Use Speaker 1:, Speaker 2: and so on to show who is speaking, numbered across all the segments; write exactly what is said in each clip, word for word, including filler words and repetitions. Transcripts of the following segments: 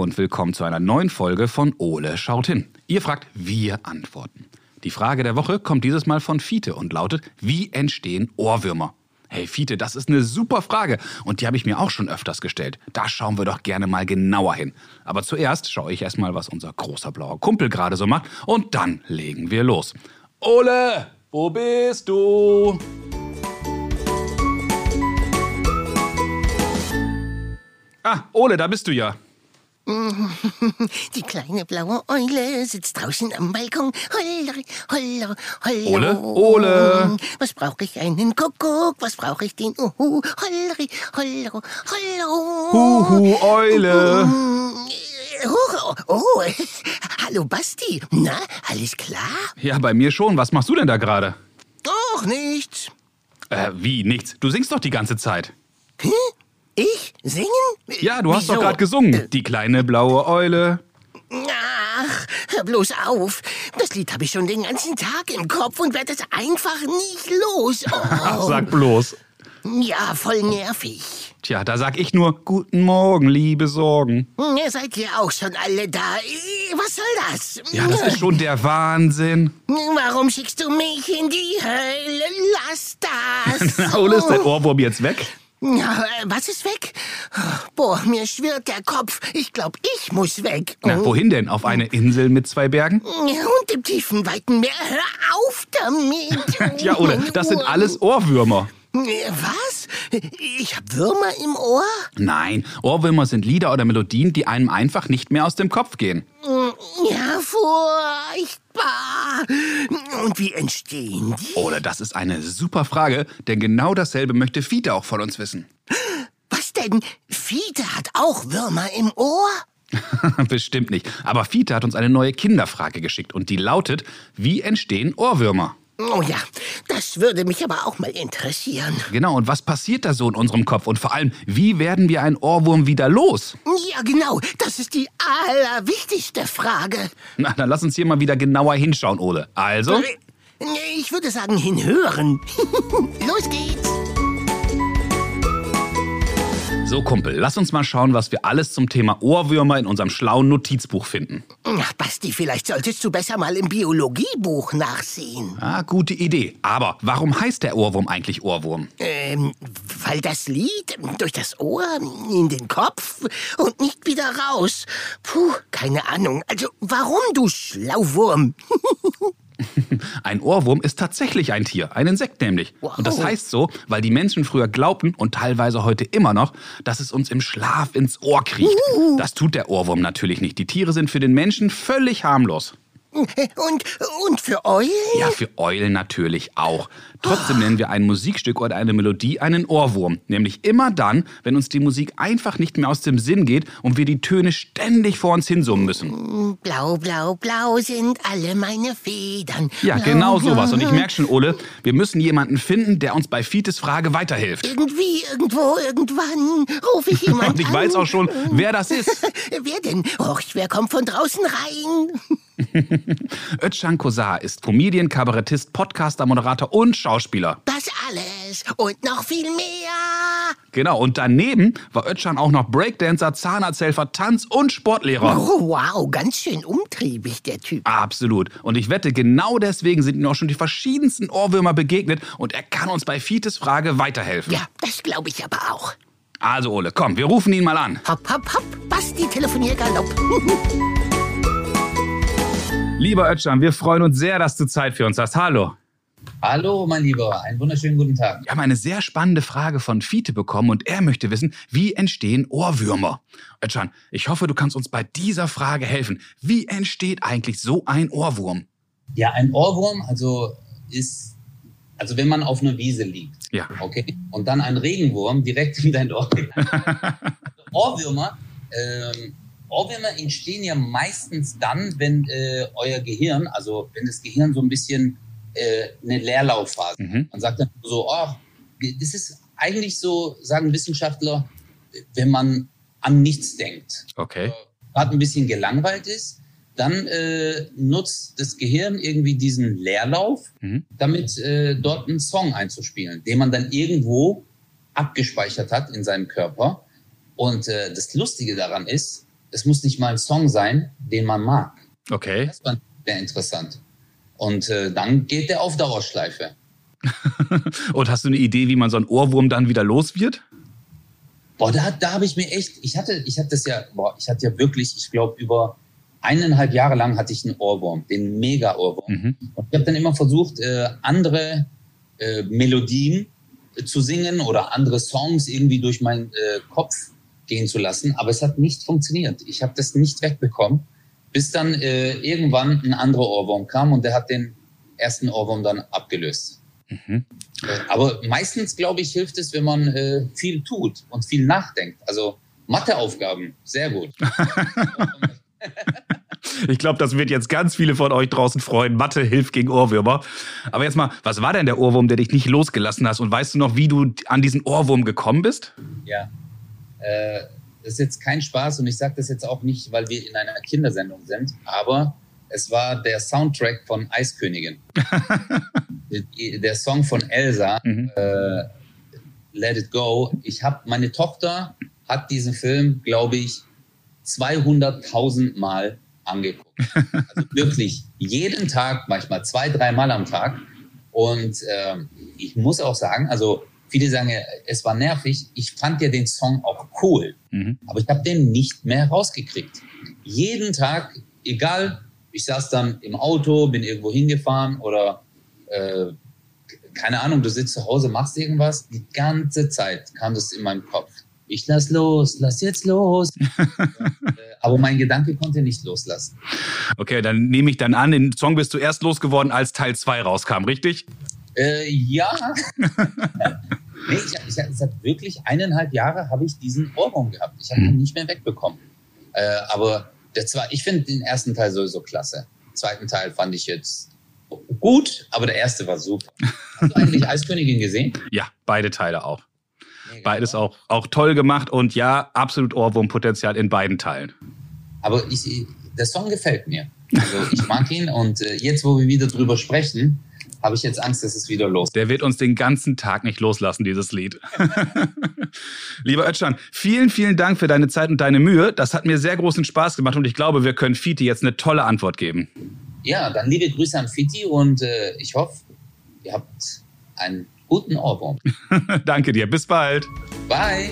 Speaker 1: und willkommen zu einer neuen Folge von Ole schaut hin. Ihr fragt, wir antworten. Die Frage der Woche kommt dieses Mal von Fiete und lautet, wie entstehen Ohrwürmer? Hey Fiete, das ist eine super Frage und die habe ich mir auch schon öfters gestellt. Da schauen wir doch gerne mal genauer hin. Aber zuerst schaue ich erstmal, was unser großer blauer Kumpel gerade so macht und dann legen wir los. Ole, wo bist du? Ah, Ole, da bist du ja.
Speaker 2: Die kleine blaue Eule sitzt draußen am Balkon. Hollere, hollere, hollere.
Speaker 1: Ole, Ole.
Speaker 2: Was brauche ich einen Kuckuck? Was brauche ich den Uhu? Hollere, hollere, hollere.
Speaker 1: Huhu, Eule.
Speaker 2: Oh, oh, hallo Basti. Na, alles klar?
Speaker 1: Ja, bei mir schon. Was machst du denn da gerade?
Speaker 2: Doch, nichts.
Speaker 1: Äh, wie, nichts? Du singst doch die ganze Zeit.
Speaker 2: Hm? Ich? Singen?
Speaker 1: Ja, du hast
Speaker 2: Wieso?
Speaker 1: doch gerade gesungen. Die kleine blaue Eule.
Speaker 2: Ach, hör bloß auf. Das Lied habe ich schon den ganzen Tag im Kopf und werde es einfach nicht los.
Speaker 1: Ach,
Speaker 2: Oh.
Speaker 1: sag bloß.
Speaker 2: Ja, voll nervig.
Speaker 1: Tja, da sag ich nur, guten Morgen, liebe Sorgen.
Speaker 2: Ihr seid ja auch schon alle da. Was soll das?
Speaker 1: Ja, das ist schon der Wahnsinn.
Speaker 2: Warum schickst du mich in die Hölle? Lass das.
Speaker 1: Na, Ole, ist dein Ohrwurm jetzt weg?
Speaker 2: Ja, äh, was ist weg? Boah, mir schwirrt der Kopf. Ich glaube, ich muss weg.
Speaker 1: Na, wohin denn? Auf eine Insel mit zwei Bergen?
Speaker 2: Und im tiefen, weiten Meer. Hör auf damit.
Speaker 1: Ja, Ole, das sind alles Ohrwürmer.
Speaker 2: Was? Ich hab Würmer im Ohr?
Speaker 1: Nein, Ohrwürmer sind Lieder oder Melodien, die einem einfach nicht mehr aus dem Kopf gehen.
Speaker 2: Ja, furchtbar. Und wie entstehen die?
Speaker 1: Ole, das ist eine super Frage, denn genau dasselbe möchte Fiete auch von uns wissen.
Speaker 2: Was denn? Fiete hat auch Würmer im Ohr?
Speaker 1: Bestimmt nicht. Aber Fiete hat uns eine neue Kinderfrage geschickt und die lautet, wie entstehen Ohrwürmer?
Speaker 2: Oh ja, das würde mich aber auch mal interessieren.
Speaker 1: Genau, und was passiert da so in unserem Kopf? Und vor allem, wie werden wir einen Ohrwurm wieder los?
Speaker 2: Ja, genau, das ist die allerwichtigste Frage.
Speaker 1: Na, dann lass uns hier mal wieder genauer hinschauen, Ole. Also?
Speaker 2: Ich würde sagen, hinhören. Los geht's.
Speaker 1: So, Kumpel, lass uns mal schauen, was wir alles zum Thema Ohrwürmer in unserem schlauen Notizbuch finden.
Speaker 2: Ach, Basti, vielleicht solltest du besser mal im Biologiebuch nachsehen.
Speaker 1: Ah, gute Idee. Aber warum heißt der Ohrwurm eigentlich Ohrwurm?
Speaker 2: Ähm, weil das Lied durch das Ohr in den Kopf und nicht wieder raus. Puh, keine Ahnung. Also, warum, du Schlauwurm?
Speaker 1: Ein Ohrwurm ist tatsächlich ein Tier, ein Insekt nämlich.
Speaker 2: Wow.
Speaker 1: Und das heißt so, weil die Menschen früher glaubten und teilweise heute immer noch, dass es uns im Schlaf ins Ohr kriecht.
Speaker 2: Uh.
Speaker 1: Das tut der Ohrwurm natürlich nicht. Die Tiere sind für den Menschen völlig harmlos.
Speaker 2: Und, und für Eulen?
Speaker 1: Ja, für Eulen natürlich auch. Trotzdem nennen wir ein Musikstück oder eine Melodie einen Ohrwurm. Nämlich immer dann, wenn uns die Musik einfach nicht mehr aus dem Sinn geht und wir die Töne ständig vor uns hinsummen müssen.
Speaker 2: Blau, blau, blau sind alle meine Federn.
Speaker 1: Ja,
Speaker 2: Blau,
Speaker 1: genau
Speaker 2: blau.
Speaker 1: sowas. Und ich merke schon, Ole, wir müssen jemanden finden, der uns bei Fietes Frage weiterhilft.
Speaker 2: Irgendwie, irgendwo, irgendwann rufe ich jemanden
Speaker 1: Und ich
Speaker 2: an.
Speaker 1: weiß auch schon, wer das ist.
Speaker 2: Wer denn? Och, wer kommt von draußen rein?
Speaker 1: Özcan Kosa ist Comedian, Kabarettist, Podcaster, Moderator und Schauspieler.
Speaker 2: Das alles und noch viel mehr.
Speaker 1: Genau, und daneben war Özcan auch noch Breakdancer, Zahnarzthelfer, Tanz- und Sportlehrer.
Speaker 2: Oh, wow, ganz schön umtriebig, der Typ.
Speaker 1: Absolut. Und ich wette, genau deswegen sind ihm auch schon die verschiedensten Ohrwürmer begegnet und er kann uns bei Fietes Frage weiterhelfen.
Speaker 2: Ja, das glaube ich aber auch.
Speaker 1: Also Ole, komm, wir rufen ihn mal an.
Speaker 2: Hopp, hopp, hopp, Basti, Telefoniergalopp.
Speaker 1: Lieber Özcan, wir freuen uns sehr, dass du Zeit für uns hast. Hallo.
Speaker 3: Hallo, mein Lieber. Einen wunderschönen guten Tag.
Speaker 1: Wir haben eine sehr spannende Frage von Fiete bekommen und er möchte wissen, wie entstehen Ohrwürmer? Özcan, ich hoffe, du kannst uns bei dieser Frage helfen. Wie entsteht eigentlich so ein Ohrwurm?
Speaker 3: Ja, ein Ohrwurm, also ist, also wenn man auf einer Wiese liegt,
Speaker 1: Ja.
Speaker 3: okay, und dann ein Regenwurm direkt in dein Ohr. Ohrwürmer, ähm, Ohrwürmer entstehen ja meistens dann, wenn äh, euer Gehirn, also wenn das Gehirn so ein bisschen äh, eine Leerlaufphase,
Speaker 1: Mhm.
Speaker 3: man sagt dann so, oh, das ist eigentlich so, sagen Wissenschaftler, wenn man an nichts denkt,
Speaker 1: Okay.
Speaker 3: gerade ein bisschen gelangweilt ist, dann äh, nutzt das Gehirn irgendwie diesen Leerlauf,
Speaker 1: Mhm.
Speaker 3: damit äh, dort einen Song einzuspielen, den man dann irgendwo abgespeichert hat in seinem Körper. Und äh, das Lustige daran ist, es muss nicht mal ein Song sein, den man mag.
Speaker 1: Okay.
Speaker 3: Das war sehr interessant. Und äh, dann geht der auf Dauerschleife.
Speaker 1: Und hast du eine Idee, wie man so einen Ohrwurm dann wieder los wird?
Speaker 3: Boah, da, da habe ich mir echt, ich hatte, ich hatte das ja, boah, ich hatte ja wirklich, ich glaube, über eineinhalb Jahre lang hatte ich einen Ohrwurm, den Mega-Ohrwurm. Mhm. Und ich habe dann immer versucht, äh, andere äh, Melodien äh, zu singen oder andere Songs irgendwie durch meinen äh, Kopf gehen zu lassen, aber es hat nicht funktioniert. Ich habe das nicht wegbekommen, bis dann äh, irgendwann ein anderer Ohrwurm kam und der hat den ersten Ohrwurm dann abgelöst. Mhm. Aber meistens, glaube ich, hilft es, wenn man äh, viel tut und viel nachdenkt. Also Matheaufgaben, sehr gut.
Speaker 1: Ich glaube, das wird jetzt ganz viele von euch draußen freuen. Mathe hilft gegen Ohrwürmer. Aber jetzt mal, was war denn der Ohrwurm, der dich nicht losgelassen hast? Und weißt du noch, wie du an diesen Ohrwurm gekommen bist?
Speaker 3: Ja, äh, das ist jetzt kein Spaß und ich sage das jetzt auch nicht, weil wir in einer Kindersendung sind, aber es war der Soundtrack von Eiskönigin. Der Song von Elsa, mhm. äh, Let It Go. Ich habe, meine Tochter hat diesen Film, glaube ich, zweihunderttausend Mal angeguckt. Also wirklich jeden Tag, manchmal zwei, drei Mal am Tag. Und äh, ich muss auch sagen, also viele sagen, es war nervig. Ich fand ja den Song auch cool, mhm. aber ich habe den nicht mehr rausgekriegt. Jeden Tag, egal, ich saß dann im Auto, bin irgendwo hingefahren oder äh, keine Ahnung, du sitzt zu Hause, machst irgendwas. Die ganze Zeit kam das in meinem Kopf. Ich lass los, lass jetzt los. Aber mein Gedanke konnte nicht loslassen.
Speaker 1: Okay, dann nehme ich dann an, den Song bist du erst losgeworden, als Teil zwei rauskam, richtig?
Speaker 3: Äh, ja. nee, ich, ich, ich hab wirklich eineinhalb Jahre habe ich diesen Ohrwurm gehabt. Ich habe ihn hm. nicht mehr wegbekommen. Äh, aber der zwei, ich finde den ersten Teil sowieso klasse. Den zweiten Teil fand ich jetzt gut, aber der erste war super. Hast du eigentlich Eiskönigin gesehen?
Speaker 1: Ja, beide Teile auch. Beides auch, auch toll gemacht und ja, absolut Ohrwurmpotenzial in beiden Teilen.
Speaker 3: Aber ich, der Song gefällt mir. Also ich mag ihn und äh, jetzt, wo wir wieder drüber sprechen, habe ich jetzt Angst, dass es wieder los.
Speaker 1: Der wird uns den ganzen Tag nicht loslassen, dieses Lied. Lieber Özcan, vielen, vielen Dank für deine Zeit und deine Mühe. Das hat mir sehr großen Spaß gemacht und ich glaube, wir können Fiete jetzt eine tolle Antwort geben.
Speaker 3: Ja, dann liebe Grüße an Fiete und äh, ich hoffe, ihr habt einen guten Ohrwurm.
Speaker 1: Danke dir, bis bald.
Speaker 3: Bye.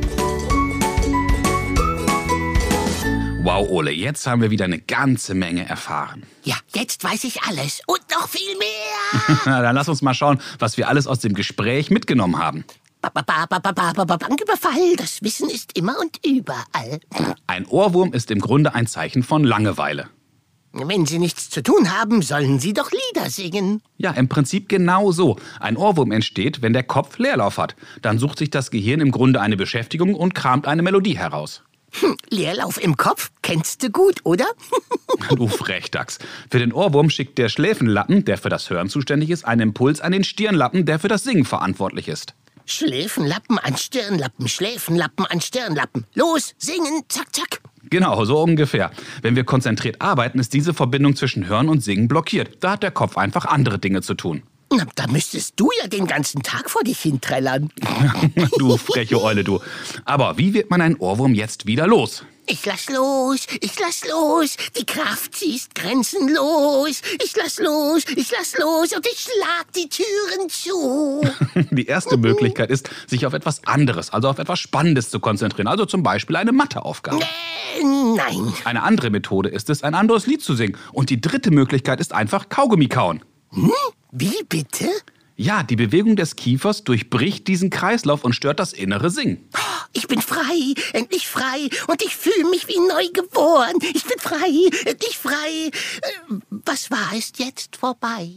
Speaker 1: Wow, Ole, jetzt haben wir wieder eine ganze Menge erfahren.
Speaker 2: Ja, jetzt weiß ich alles und noch viel mehr.
Speaker 1: Dann lass uns mal schauen, was wir alles aus dem Gespräch mitgenommen haben.
Speaker 2: Banküberfall, das Wissen ist immer und überall.
Speaker 1: Ein Ohrwurm ist im Grunde ein Zeichen von Langeweile.
Speaker 2: Wenn Sie nichts zu tun haben, sollen Sie doch Lieder singen.
Speaker 1: Ja, im Prinzip genau so. Ein Ohrwurm entsteht, wenn der Kopf Leerlauf hat. Dann sucht sich das Gehirn im Grunde eine Beschäftigung und kramt eine Melodie heraus.
Speaker 2: Hm, Leerlauf im Kopf kennst du gut, oder?
Speaker 1: Du Frechdachs. Für den Ohrwurm schickt der Schläfenlappen, der für das Hören zuständig ist, einen Impuls an den Stirnlappen, der für das Singen verantwortlich ist.
Speaker 2: Schläfenlappen an Stirnlappen, Schläfenlappen an Stirnlappen. Los, singen, zack, zack.
Speaker 1: Genau, so ungefähr. Wenn wir konzentriert arbeiten, ist diese Verbindung zwischen Hören und Singen blockiert. Da hat der Kopf einfach andere Dinge zu tun.
Speaker 2: Na, da müsstest du ja den ganzen Tag vor dich hinträllern.
Speaker 1: Du freche Eule, du. Aber wie wird man einen Ohrwurm jetzt wieder los?
Speaker 2: Ich lass los, ich lass los, die Kraft ziehst grenzenlos. Ich lass los, ich lass los und ich schlag die Türen zu.
Speaker 1: Die erste Möglichkeit ist, sich auf etwas anderes, also auf etwas Spannendes zu konzentrieren. Also zum Beispiel eine Matheaufgabe.
Speaker 2: Äh, nein.
Speaker 1: Eine andere Methode ist es, ein anderes Lied zu singen. Und die dritte Möglichkeit ist einfach Kaugummi kauen.
Speaker 2: Hm? Wie bitte?
Speaker 1: Ja, die Bewegung des Kiefers durchbricht diesen Kreislauf und stört das innere Singen.
Speaker 2: Ich bin frei, endlich frei und ich fühle mich wie neu geboren. Ich bin frei, endlich frei. Was war, ist jetzt vorbei.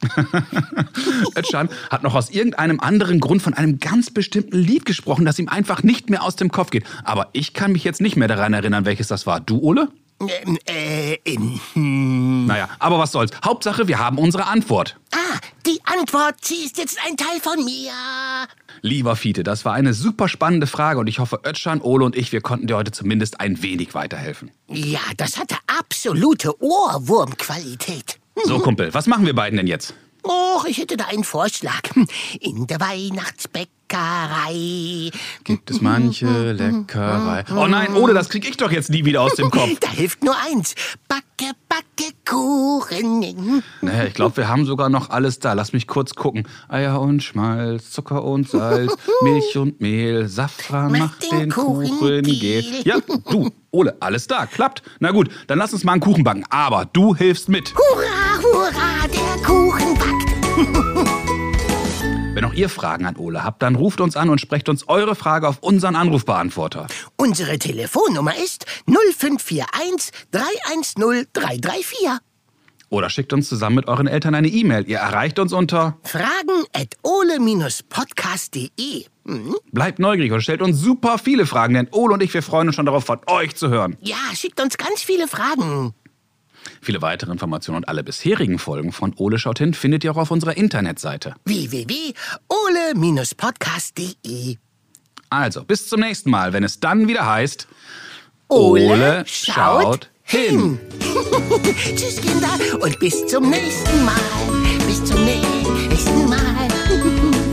Speaker 1: Özcan hat noch aus irgendeinem anderen Grund von einem ganz bestimmten Lied gesprochen, das ihm einfach nicht mehr aus dem Kopf geht. Aber ich kann mich jetzt nicht mehr daran erinnern, welches das war. Du, Ole?
Speaker 2: Ähm, äh, ähm,
Speaker 1: Naja, aber was soll's. Hauptsache, wir haben unsere Antwort.
Speaker 2: Ah, die Antwort, sie ist jetzt ein Teil von mir.
Speaker 1: Lieber Fiete, das war eine super spannende Frage und ich hoffe, Özcan, Ole und ich, wir konnten dir heute zumindest ein wenig weiterhelfen.
Speaker 2: Ja, das hatte absolute Ohrwurmqualität.
Speaker 1: So, Kumpel, was machen wir beiden denn jetzt?
Speaker 2: Och, ich hätte da einen Vorschlag. In der Weihnachtsbäckerei Bäckerei.
Speaker 1: Gibt es manche Leckerei. Oh nein, Ole, das krieg ich doch jetzt nie wieder aus dem Kopf.
Speaker 2: Da hilft nur eins. Backe, backe Kuchen.
Speaker 1: Naja, ich glaube, wir haben sogar noch alles da. Lass mich kurz gucken. Eier und Schmalz, Zucker und Salz, Milch und Mehl, Safran macht den Kuchen gel. Ja, du, Ole, alles da, klappt. Na gut, dann lass uns mal einen Kuchen backen. Aber du hilfst mit.
Speaker 2: Hurra, hurra, der Kuchen backt.
Speaker 1: Wenn auch ihr Fragen an Ole habt, dann ruft uns an und sprecht uns eure Frage auf unseren Anrufbeantworter.
Speaker 2: Unsere Telefonnummer ist null fünf vier eins drei eins null drei drei vier.
Speaker 1: Oder schickt uns zusammen mit euren Eltern eine E-Mail. Ihr erreicht uns unter
Speaker 2: fragen at ole podcast punkt de. Hm?
Speaker 1: Bleibt neugierig und stellt uns super viele Fragen, denn Ole und ich, wir freuen uns schon darauf, von euch zu hören.
Speaker 2: Ja, schickt uns ganz viele Fragen.
Speaker 1: Viele weitere Informationen und alle bisherigen Folgen von Ole schaut hin findet ihr auch auf unserer Internetseite
Speaker 2: w w w punkt ole podcast punkt de.
Speaker 1: Also, bis zum nächsten Mal, wenn es dann wieder heißt
Speaker 2: Ole,
Speaker 1: Ole schaut, schaut hin.
Speaker 2: hin. Tschüss, Kinder, und bis zum nächsten Mal. Bis zum nächsten Mal.